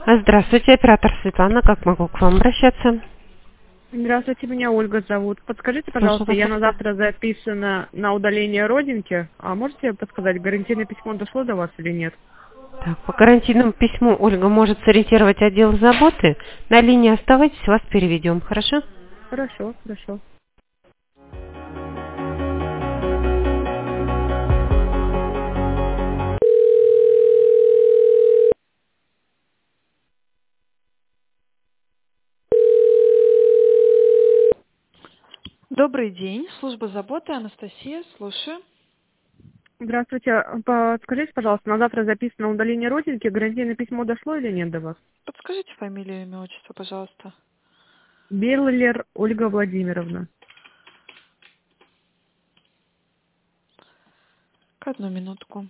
Здравствуйте, оператор Светлана. Как могу к вам обращаться? Здравствуйте, меня Ольга зовут. Подскажите, Слушаю пожалуйста, вас, я на Ольга. завтра записана на удаление родинки. А можете подсказать, гарантийное письмо дошло до вас или нет? Так, по гарантийному письму Ольга может сориентировать отдел заботы. На линии оставайтесь, вас переведем, хорошо? Хорошо, хорошо. Добрый день, служба заботы, Анастасия, слушаю. Здравствуйте. Подскажите, пожалуйста, на завтра записано удаление родинки. Гарантийное письмо дошло или нет до вас? Подскажите фамилию, имя, отчество, пожалуйста. Берлер Ольга Владимировна. Одну минутку.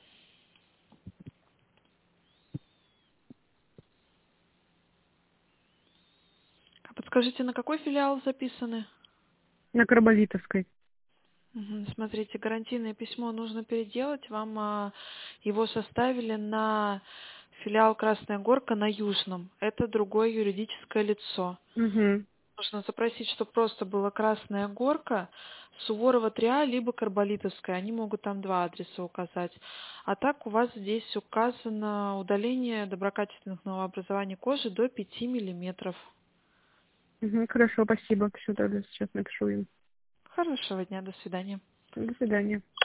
А подскажите, на какой филиал записаны? На Карболитовской. Смотрите, гарантийное письмо нужно переделать. Вам его составили на филиал Красная Горка на Южном. Это другое юридическое лицо. Угу. Нужно запросить, чтобы просто была Красная Горка, Суворова 3А, либо Карболитовская. Они могут там два адреса указать. А так у вас здесь указано удаление доброкачественных новообразований кожи до 5 миллиметров. Угу, хорошо, спасибо. Все, тогда сейчас напишу им. Хорошего дня, до свидания. До свидания.